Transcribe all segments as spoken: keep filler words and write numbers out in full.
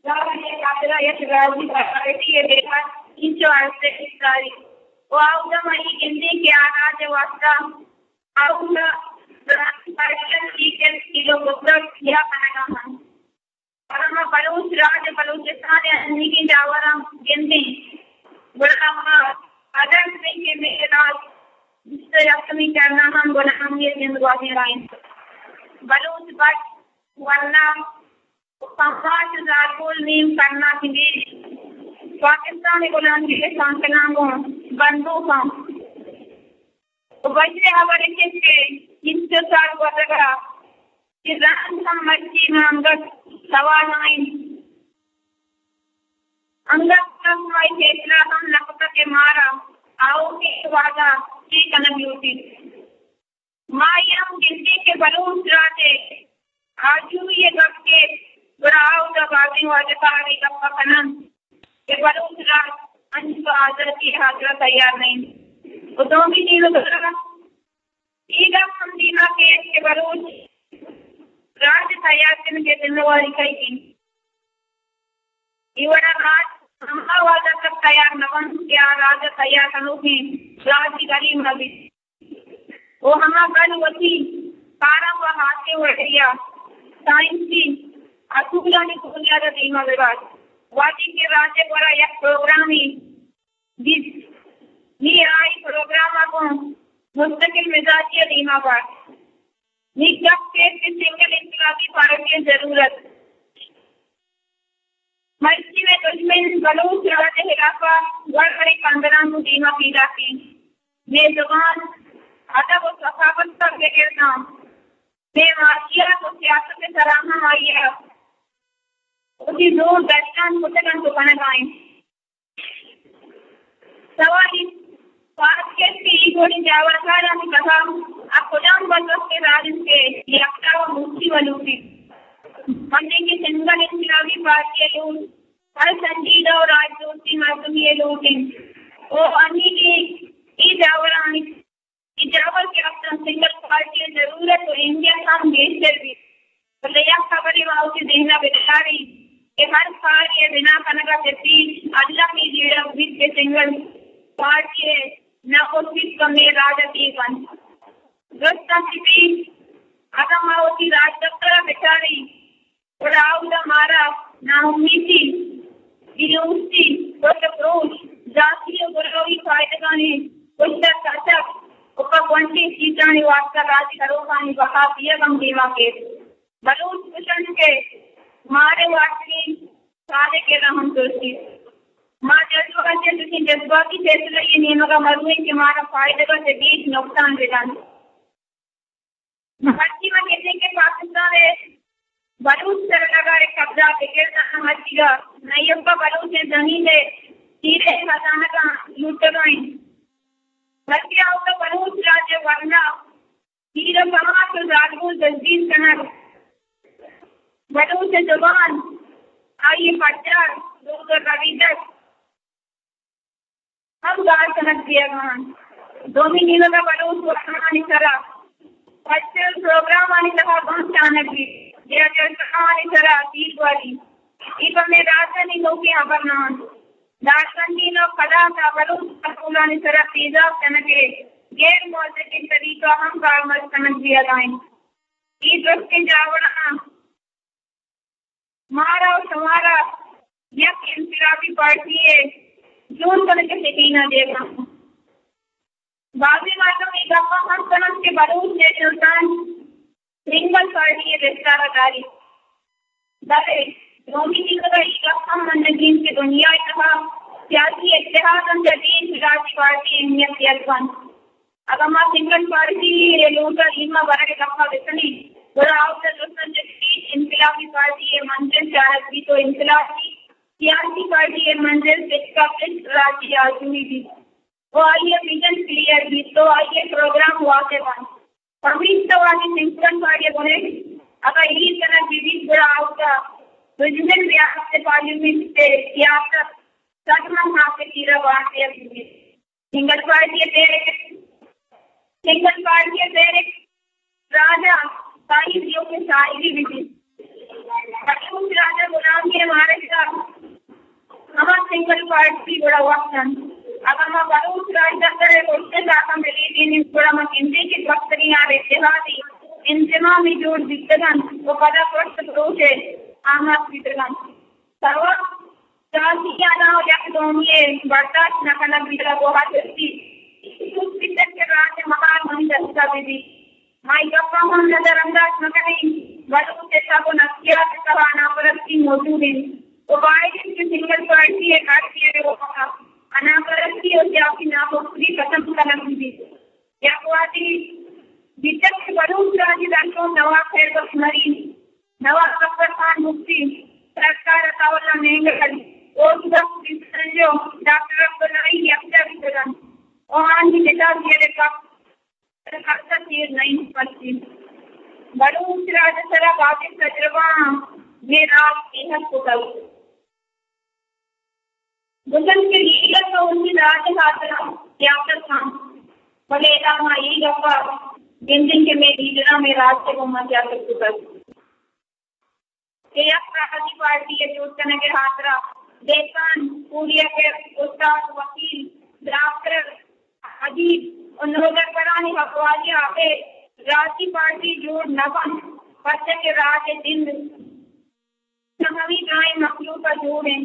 Lavanya Kathara Yashraji Bharati Deva Incho Arsari. Wow, the money in the Kiana Devasta. How the Russian Seeker Kilo Gupta Yapanaman. Parama Palus Raj Palushan and Niki Javaram Gendi. Burama, other thing in the Mister Yasami Karnam Bonam in the Wadi line. Balus but one now. समाज जागोल नीम करना किसी पाकिस्तानी गुलाम के सांकना को बंदो काम वैसे हमारे किसके किसके साथ बदला कि रान हम मच्छी में अंगत सवाल आए अंगत हम वाई क्षेत्र हम लपटा के मारा आओ के वादा की कनम यूटी माई हम किसी के बलून चलाते आजू ये गप के Berau dah bagi wajah kari kapal kanan. Kebaru sudah anjing hadir ki hadir tayar nahi. Udon ki चीज़ बदला. ईगा हम दीना के kebaru राज्य तैयार करने के दिन वाली कई की. इवड़ा राज्य हमारा वाला तक तैयार नवन क्या राज्य तैयार करो की राज्य गरीब नबी. वो हमारा गल वही कारा हुआ हाथ के उड़िया साइंस की अकुलानी कुलियारा दीमा विवाद वादी के राज्य द्वारा यह प्रोग्राम ही जिस नी आई प्रोग्राम को मुस्तकिल मिजाजिया दीमा बात निकट के सिंगल इंतलाबी पार्टी की जरूरत मर्जी में दुश्मन बलूच राज्य हिलाफा गढ़ बड़ी कंदरान को दीमा पीला की मैं जुबान अदब और सफावत तक बेगिरता मैं माशिया को सियासत में सराहना आई है उसी दो दर्शन मुतकन को बना गाएं सवारी बात के सी कोनी जावर का जाने कथा आप खुदाम बंदों के राजन के यात्रा व मुक्ति वलूटी मंदिर के सिंगल इंतलाबी पार्टी लोग हर संजीदा और राजदूती मर्दमी ये लोग हैं वो अन्य की ई जावर आने ई जावर के अपना सिंगल पार्टी जरूरत तो इंडिया काम देश से भी तो ले आप खबरी वालों की देना बेचारी कि हर साल ये बिना कनका जैसी अल्लाह की जीड़ा बीच के सिंगल पार्टी है न कोशिश कमे राजती बन दोस्ता की अगर माओती राजदफ्तर बेचारी और आउला मारा ना उम्मीदी विरोधी तो क्रोध जातीय गुरोही फायदे कानी कुछ तक कचक ऊपर कौन-सी चीज़ां वास्ता राजी करो कानी बहा दिया कम दीवा के बलूच कुशन के मारे वाटनी सारे के रहम करती मां जज्बा से तुसी जज्बा की फैसला ये नियम का मरुए के मारा फायदे का से बीच नुकसान दिलान मर्जी में कहने के पाकिस्तान है बलूच सर लगा एक कब्जा बिगड़ता मर्जी का नहीं का बलूच ने जमीन है सीधे खजाना का लूट गए मर्जी आओ तो बलूच राज्य वरना सीधे समाज को राजगुल तस्दीक करना बलूच जुबान आइए पट्टा दो रविदर हम गार कनक दिया गहन दो महीनों का बलूच वर्तमानी सरा बच्चे प्रोग्राम आने लगा बहुत चानक भी जय जय आने सरा तीर वाली इधर में राजधानी लोग यहाँ पर नाम राजधानी लोग कला का बलूच पकुलाने सरा पिज़्ज़ा कनके गैर मौजूद तरीका हम गार मत कनक दिया जाएं इस वक्त के जावड़ा मारा और तुम्हारा यह इंतजामी पार्टी है जोन करने के यकीन देगा बाकी मार्गों में गप्पा हम समझ के बलूच ने सुल्तान सिंगल पार्टी है विस्तारकारी दरे रोमी जी का ये गप्पा मंदिर की दुनिया इतना सियासी इत्तेहाद जदीद राष्ट्रीय पार्टी अहमियत यलवन अगर मां सिंगल पार्टी ये लोटा इमा बड़ा के गप्पा बितनी बड़ा आवश्यक दुश्मन जदीद इंकलाबी पार्टी है मंजिल चाहत भी तो इंकलाबी सियासी पार्टी है मंजिल जिसका फिक्स राज्य आजमी भी वो आइए विजन क्लियर भी तो आइए प्रोग्राम हुआ के बाद पब्लिक तो वाली सिंगल पार्टी बोले अगर ये तरह विविध बड़ा आवता विजन रियासत से पार्लियामेंट से या तक सदमन हाथ कीरा बात है सिंगल पार्टी तेरे सिंगल पार्टी तेरे राजा सारी जियो के सारी विधि बलूच राजा गुलाम के हमारे साथ हमारा सिंगल पार्टी बड़ा वक्त है अगर मैं बलूच राजा करे उसके साथ हम लेकिन बड़ा मैं हिंदी की बख्तरी आ रही इतिहादी इंतमा में जोड़ दिक्कतन वो पता प्रश्न रोचे आमाद दिक्कतन सर्व जाति आना हो जाके दोनों बर्दाश्त न करना बिगड़ा बहुत जल्दी उस दिक्कत के रात महान हम दस्ता दीदी माई गप्पा हम नजरअंदाज न करें बलूच के सब नस्किया के सब अनापरस्ती मौजूद है वो बाइडेन की सिंगल पार्टी है काट दिए वो अनापरस्ती और जाति नापसंदी खत्म करना दीदी या कुआती विचक के बलूच राजी दांतों नवाब खैर बख्शमरी नवाब अकबर खान मुफ्ती सरकार अतावल्ला मेंगल और संजो डॉक्टर अब्दुल्लाई यक्ता वितरण और आंधी नेता दिए का सरकार तीर नहीं पड़ती बलूच राजा सरा बाकी तजुर्बा ये रात इहत होता बुजन के लीडर को उनकी राज खातरा यात्रा खान बड़े इलामा ये गप्पा दिन दिन के में लीडरा में राज से वो मत जा सकते कर ये अपराधी पार्टी है जो करने के हाथरा देसान पूरिया के उस्ताद वकील डॉक्टर अजीब उन्होंने कराने हकवाली आके राजी पार्टी जोड़ नवन बच्चे के राह के दिन नवी गाय मखलू का जोड़ है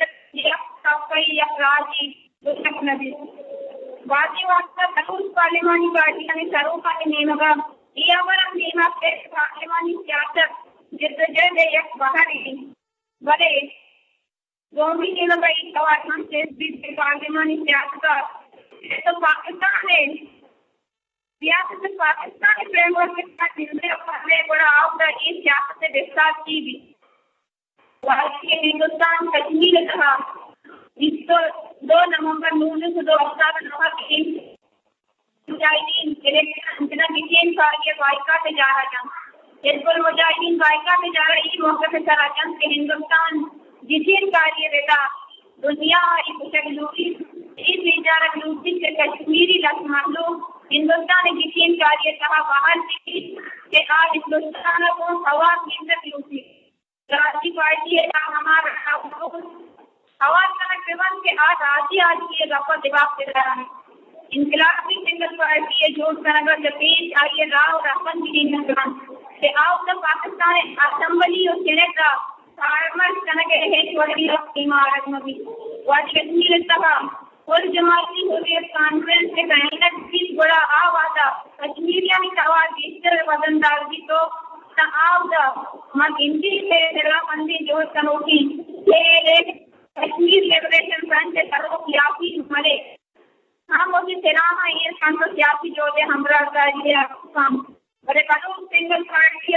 या राजी दुष्ट नदी बाजी वास्ता बलूच पार्लिमानी पार्टी ने सरोपा के नियमगा ये अमर नियम के पार्लिमानी सियासत जिद्द जय एक बाहरी बड़े गोमी नियम का एक सवाल हम से बीच पार्लिमानी सियासत तो पाकिस्तान है सियासत पाकिस्तान फ्रेमवर्क के साथ जिसमें अपने बड़ा आवड़ा इस सियासत से विस्तार की भी वाकई हिंदुस्तान कश्मीर कहा इसको दो नवंबर उन्नीस सौ अट्ठावन नवा के मुजाहिदीन इलेक्शन इतना विजयन कार्य वायका से जा रहा था हिजबुल मुजाहिदीन वायका से जा रहा इस मौके पे सारा जंग के हिंदुस्तान विजयन कार्य देता दुनिया हमारी कुशलूसी इस विचारक लूसी से कश्मीरी लक्ष्मण हिंदुस्तान विजयन कार्य कहा बाहर से कि आज हिंदुस्तान को हवा केंद्र लूसी राष्ट्रीय पार्टी है हमारा आवाज का के आज आज ही आज की गप्पा जवाब दे रहा है इनकलाबी सिंगल पार्टी है जो सनगर जपेश आइए राव रापन की निगरान से आओ तक पाकिस्तान असेंबली और सेनेट का फार्मर सनगे है छोड़ी इमारत में भी वाज कश्मीर सभा और जमाती हुए कॉन्फ्रेंस के कहना की बड़ा आवाज कश्मीरिया में आवाज इस वजनदार जी तो आवाज मां हिंदी से तेरा मंदी जो कनोटी कश्मीर लिबरेशन फ्रंट से सर्व सियासी मरे हम उसी सेना ये संत सियासी जो है हमरा का ये काम बड़े कानून सिंगल पार्टी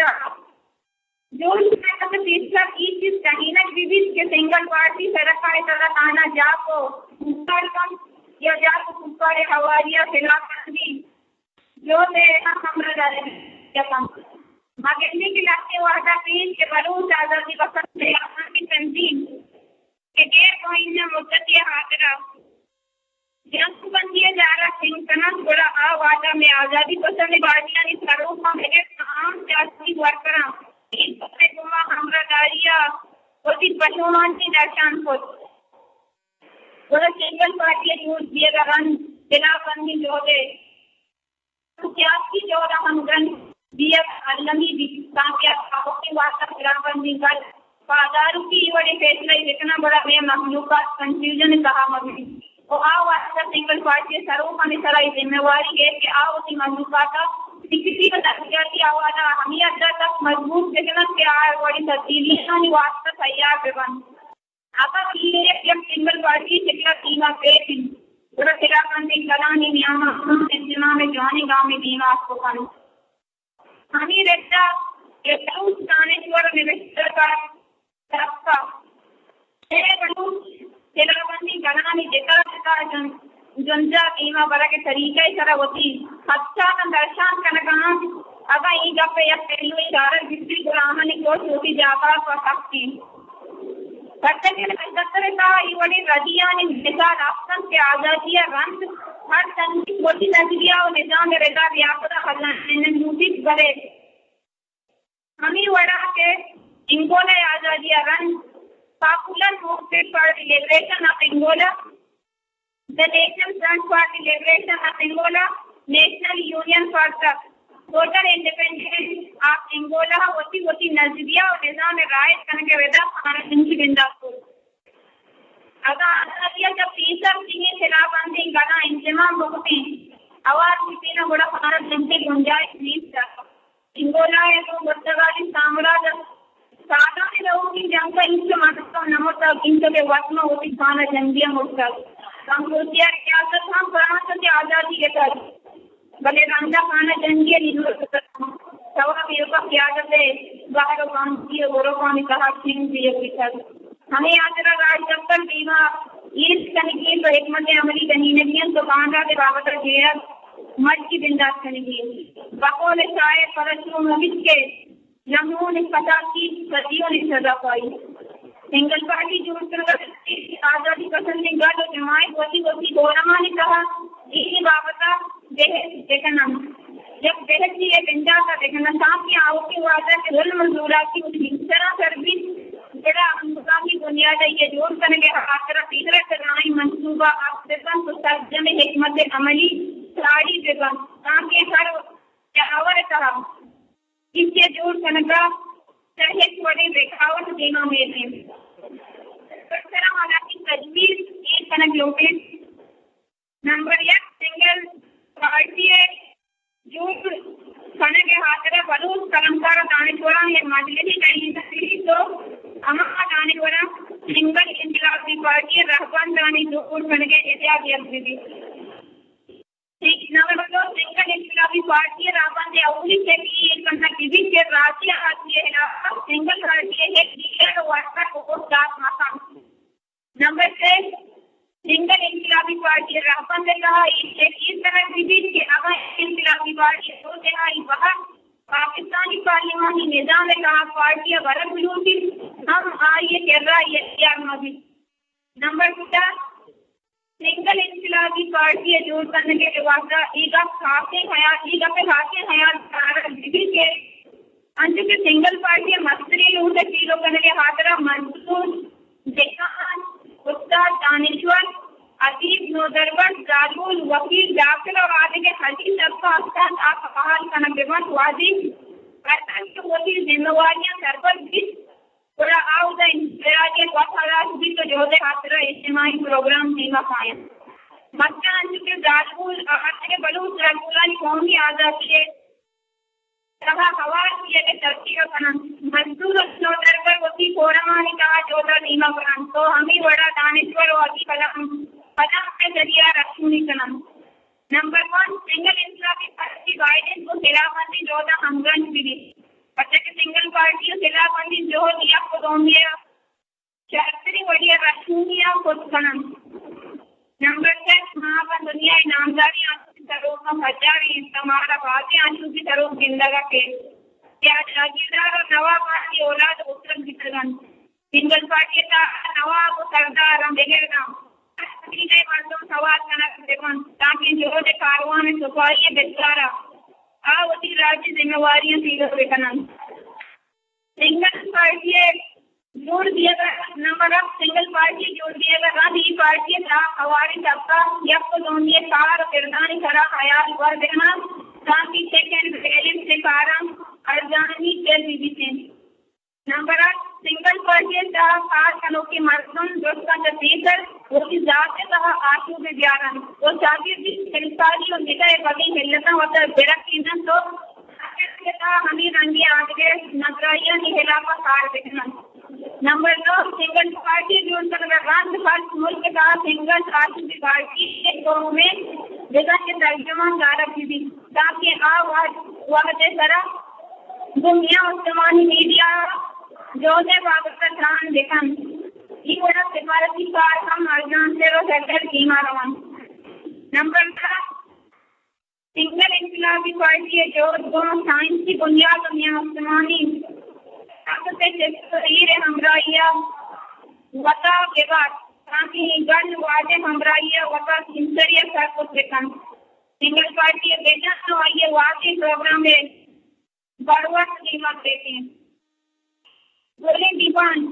जो इसका तीसरा की चीज कहीं ना विविध के सिंगल पार्टी सरकार तरह आना जाको ऊपर कम या जाको ऊपर हवारिया खिलाफी जो है हमरा जाने क्या काम मांगने के लाते वादा पीन के बलूच आजादी वक्त से की तंजीम के गैर कोई मुद्दत हाजरा जंग बंदिया जा रहा सिंह बड़ा आवाजा में आजादी पसंद पार्टियां ने सरोपा में आम सियासी वर्करा हमरा दारिया और पशुमान की दर्शान को सिंगल पार्टी यूज दिए गन जिलाबंदी जो है सियासी जो हम गन दिया अलमी कामयाब की वार्ता जिलाबंदी कर बाजारों की बड़ी फैसला इतना बड़ा में मखलूकात कंफ्यूजन कहा मबी और आओ वास्ता सिंगल पार्टी सरोपा ने सराई जिम्मेवारी है कि आओ उसी मखलूकात किसी का तस्वीर आवाज हमें अंदर तक मजबूत देखना के आए बड़ी तब्दीलियां वास्ता तैयार बेबन आता ये एक सिंगल पार्टी जितना सीमा पे थी पूरा जिलाबंदी करानी नियम इंतजाम में जाने गांव में दीना आपको कानून हमें रहता ये बलूच दानेश्वर मिनिस्टर का सबका ये बलूच जिलाबंदी करानी जितना जितना जनजा कीमा बड़ा के तरीके सरा होती अच्छा का दर्शन करना अगर ये जब पे एक पहलू इशारा जिसकी गुलामनी को छोटी जाकर कर सकती करते के लिए दफ्तर का ये बड़ी रजिया ने निजाम रास्ता के आजादिया रंग हर तंगी छोटी नजरिया और निजाम रेदा व्यापक हल्ला ने नूटिस करे हमें वड़ा के Angola Azadi run popular movement for the liberation of Angola, the National Front for the Liberation of Angola, National Union for the Total Independence of Angola, होती होती नजरिया और निजाम राय करने के वेदा हमारा जिंदगी बिंदा को अगर आजादिया जब तीसरा सिंह खिलाफ आंदे गाना इंतजाम होते आवाज किसी ना बड़ा हमारा जिंदगी गुंजाइश नहीं था अंगोला है तो बर्तवाली साम्राज्य सादा ने लोगों की जंग का इनसे मतलब नमक इनके के वासना होती खाना जंगिया होता हम सोचिया क्या तो हम प्रांत से आजादी के कर भले रंगा खाना जंगिया नहीं होता सवा भी का क्या करते बाहर काम किए गोरो काम कहा सिंह भी ये पिछा हमें आज राज चक्कर बीमा ईर्ष कनिकी तो एक मध्य अमली कहीं नहीं तो कांडा के बाबत जेर मत की बिंदास कनिकी बकोले चाहे परशुराम नबित के जमुन ने पता की सदियों ने सजा पाई सिंगल पार्टी जुड़ कर आजादी पसंद ने गढ़ जमाए होती होती गोरमा ने कहा इसी बाबता देखना जब बेहद की ये बिंदा का देखना सांप की आओ की वादा के गुल मजदूरा की तरह कर भी बड़ा अंतर्राष्ट्रीय बुनियाद ये जोड़ करने के खातिर तीसरा कराई मंसूबा आपसेतन सुसज्ज में हिकमत अमली सारी जगह ताकि हर चावर कहा इसके जोड़ करने का चाहे बड़ी दिखावट देना में है तरह वाला की तजवीज एक कनक लोगे नंबर एक सिंगल पार्टी है जो खाने के खातिर बलूस कलमकार दानेश्वरा ये मजलिसी कहीं तकलीफ तो हमारा दानेश्वरा सिंगल इंकलाबी पार्टी रहबान दानी जोड़ करने के इतिहास याद दी ठीक नंबर दो सिंगल इंकलाबी पार्टी रहबान दे अवली से भी एक करना किसी के राष्ट्रीय आती है ना सिंगल पार्टी है एक लीडर वास्ता को साथ मकान नंबर छह सिंगल इंकलाबी पार्टी रहबान ने कहा इस तरह किसी के अगर इंकलाबी पार्टी तो देहाई बाहर पाकिस्तानी पार्लिमानी निजाम ने कहा पार्टियां गलत लूटी हम आइए कर रहा है यार मोदी नंबर टू सिंगल इंकलाबी पार्टी जोड़ करने के वास्ता ईगा खाते हया ईगा पे खाते हया दीदी के अंत के सिंगल पार्टी मस्त्री लूटे किलो करने के हाथरा मंसूर देखान उस्ताद दानेश्वर अतीब नोदरबट जालूल वकील डॉक्टर और आदि के हल्की सबका उस्ताद आप बहाल करना बेमत वादी करता की होती जिम्मेवारियां सर पर भी थोड़ा आओ द इंतराजे वफादार भी तो जो दे खातिर इज्तिमाई प्रोग्राम दीवा पाए मक्का अंजु के जालूल आदि के बलूच रसूलानी कौमी आजादी है तथा हवार किए के तरक्की का बना मजदूर नोदरबट वकील कोरमा ने कहा जो दर नीमा बना तो हमें बड़ा दानेश्वर और अभी कलम कलम के जरिया रसूली कलम नंबर वन सिंगल इंकलाबी पार्टी गाइडेंस को खिलाफबंदी जोधा हमगंज मिली बच्चे के सिंगल पार्टी खिलाफबंदी जो दिया को दोमिया चारतरी बढ़िया रसूलिया को कलम नंबर छह महापन दुनिया नामदारी आंसू तरह का हजारी तुम्हारा बातें आंसू की तरह जिंदगा के क्या जागीरदार और नवाब की औलाद उत्तर वितरण सिंगल पार्टी का नवाब सरदार हम देखेगा ठीक है मर्दों सवाल करना देखो ताकि जो दे कारवां में सफाई बेचारा आवती राज्य जिम्मेवारियां सीधे देखना सिंगल पार्टी जोड़ दिया गया नंबर ऑफ सिंगल पार्टी जोड़ दिया गया गांधी पार्टी था हमारी सबका यह को दोनों कार किरदानी करा हयात वर देना ताकि सेकंड बैलेंस से कारण अर्जानी के विधि नंबर ऑफ सिंगल पार्टी था खास कनो के मर्दों दोस्ता का तीसर वो की जात से कहा आशु के ग्यारह वो जाति की हिलसारी और निकाय बगी हिलता होता बेरा कीना तो के था हमें रंगी आगे नगराइया निहला का कार देखना नंबर दो सिंगल पार्टी जो राष्ट्र फर्स्ट मुल्क का सिंगल राष्ट्र पार्टी के दोनों में जगह के तर्जुमान गारक थी ताकि आवाज वह तरह दुनिया उस्मानी मीडिया जो ने बाबत ध्यान देखन ये बड़ा सिफारती कार हम अर्जान से रो सेक्टर की मारवान नंबर का सिंगल इंकलाबी पार्टी है जो दोनों साइंस की बुनियाद दुनिया उस्मानी ताकत से हीरे हमराइया वता के बाद ताकि गन वाजे हमराइया वता सिंसरिया का कुछ देखन सिंगल पार्टी बेटा तो आइए वाकई प्रोग्राम में बड़वा कीमत देते हैं बोले दीवान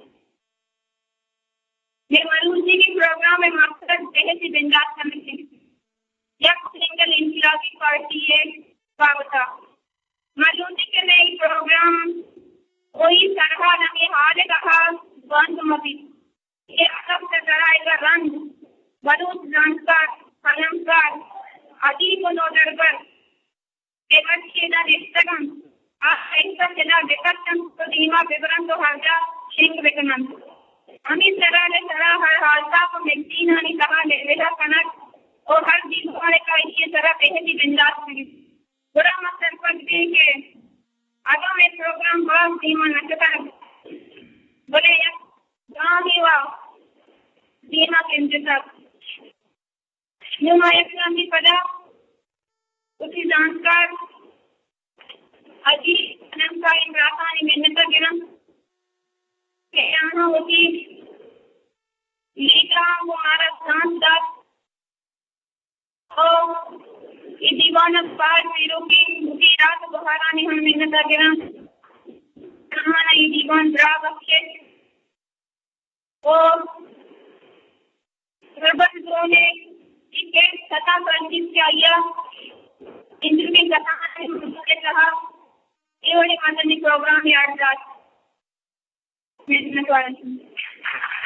ये मरूद जी के प्रोग्राम में मकसद बेहद ही बिंदास करने थे। यह सिंगल इंकलाबी पार्टी है बाबता मरूद जी के नए प्रोग्राम कोई सरहा नगे हाल कहा बंद मती ये सब से कराएगा रंग मरूद जानकार कलमकार अजीब नोदरगर एक चेना रिश्तगम ऐसा चला विकटन तो धीमा विवरण तो हाजा शेख विकनंद हमें तरह ले तरह हर हालता को मिलती ना नहीं कहा ले लेला कनक और हर दिन वाले का इसी तरह पहली बिंदास मिली बुरा मसर पर दे के आगा में प्रोग्राम बहुत धीमा नचता बोले एक गाँव ही वाह धीमा केंद्र तक नुमा एक नामी पदा उसी जानकार अजी अनंता इमरानी मिन्नत गिरम के यहाँ होती लीका हमारा सांसद और ये दीवाना पार वीरों की मुझे रात बहारा ने हम मिन्नत गिरम कहाँ ना ये दीवान द्राव अच्छे और रबत जोने इनके सता संजीव के आया इंद्र में कथा ने मुझे कहा ये वाले माननीय प्रोग्राम याद रात मिन्नत वाले